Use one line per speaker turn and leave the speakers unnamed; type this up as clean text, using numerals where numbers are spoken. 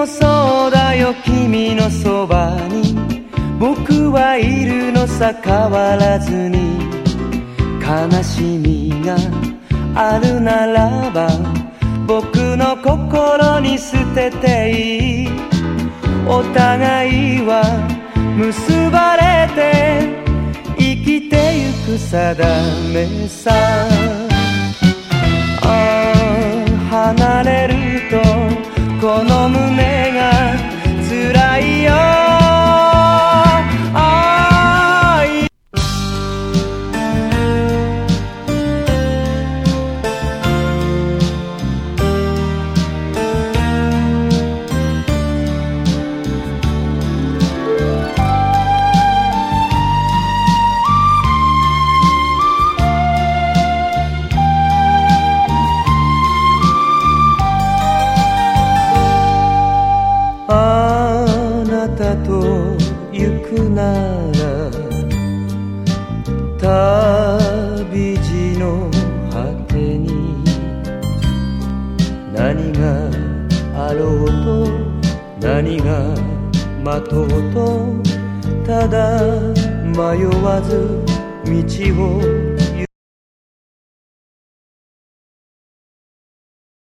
もそうだよ、君のそばに僕はいるのさ、変わらずに。悲しみがあるならば僕の心に捨てていい。お互いは結ばれて生きてゆく定めさ。離れるとこの胸が辛いよ。あなたと行くなら旅路の果てに何があろうと何が待とうとただ迷わず道を